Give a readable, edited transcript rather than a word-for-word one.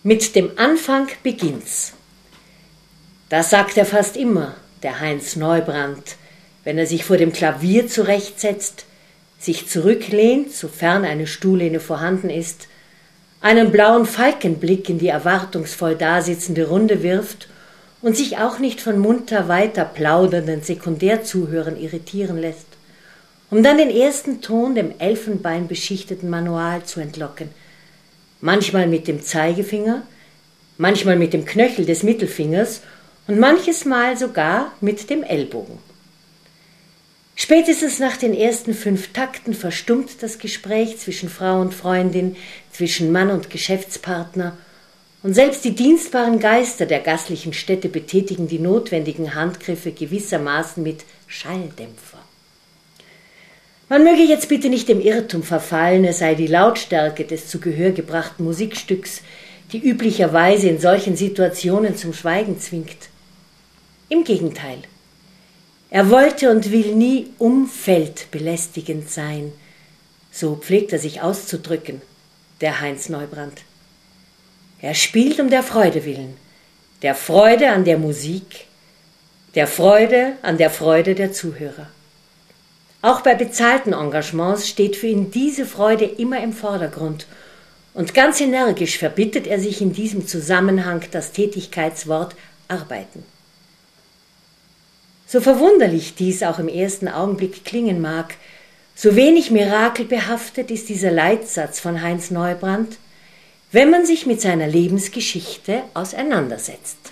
Mit dem Anfang beginnt's. Das sagt er fast immer, der Heinz Neubrand, wenn er sich vor dem Klavier zurechtsetzt, sich zurücklehnt, sofern eine Stuhllehne vorhanden ist, einen blauen Falkenblick in die erwartungsvoll dasitzende Runde wirft und sich auch nicht von munter weiter plaudernden Sekundärzuhörern irritieren lässt, um dann den ersten Ton dem elfenbeinbeschichteten Manual zu entlocken, manchmal mit dem Zeigefinger, manchmal mit dem Knöchel des Mittelfingers und manches Mal sogar mit dem Ellbogen. Spätestens nach den ersten 5 Takten verstummt das Gespräch zwischen Frau und Freundin, zwischen Mann und Geschäftspartner, und selbst die dienstbaren Geister der gastlichen Städte betätigen die notwendigen Handgriffe gewissermaßen mit Schalldämpfer. Man möge jetzt bitte nicht dem Irrtum verfallen, es sei die Lautstärke des zu Gehör gebrachten Musikstücks, die üblicherweise in solchen Situationen zum Schweigen zwingt. Im Gegenteil. Er wollte und will nie umfeldbelästigend sein, so pflegt er sich auszudrücken, der Heinz Neubrand. Er spielt um der Freude willen, der Freude an der Musik, der Freude an der Freude der Zuhörer. Auch bei bezahlten Engagements steht für ihn diese Freude immer im Vordergrund und ganz energisch verbittet er sich in diesem Zusammenhang das Tätigkeitswort arbeiten. So verwunderlich dies auch im ersten Augenblick klingen mag, so wenig mirakelbehaftet ist dieser Leitsatz von Heinz Neubrand, wenn man sich mit seiner Lebensgeschichte auseinandersetzt.